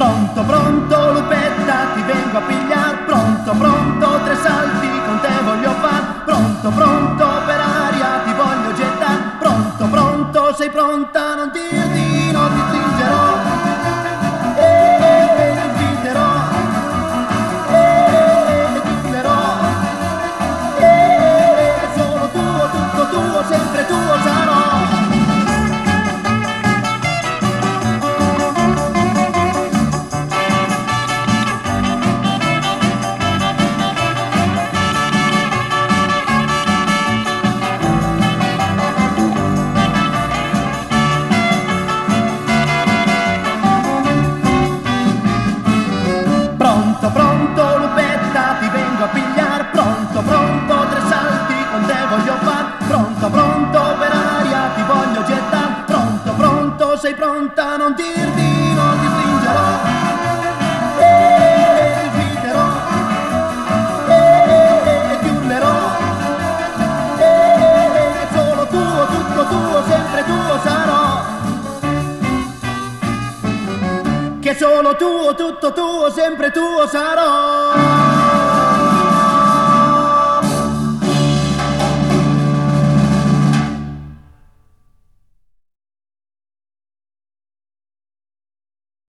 Pronto, pronto, Lupetta, ti vengo a pigliar. Pronto, pronto, 3 salti con te voglio far. Pronto, pronto, per aria ti voglio gettar. Pronto, pronto, sei pronta, non dir di no, ti stringerò e ti inviterò e ti chiuderò. Sono tuo, tutto tuo, sempre tuo sarò. Pronto, pronto, Lupetta, ti vengo a pigliar. Pronto, pronto, 3 salti con te voglio far. Pronto, pronto, per aria ti voglio gettar. Pronto, pronto, sei pronta, non dir di no, ti stringerò e ti inviterò e ti urlerò. Solo tuo, tutto tuo, sempre tuo sarò. Che solo tuo, tutto tuo, sempre tuo sarò.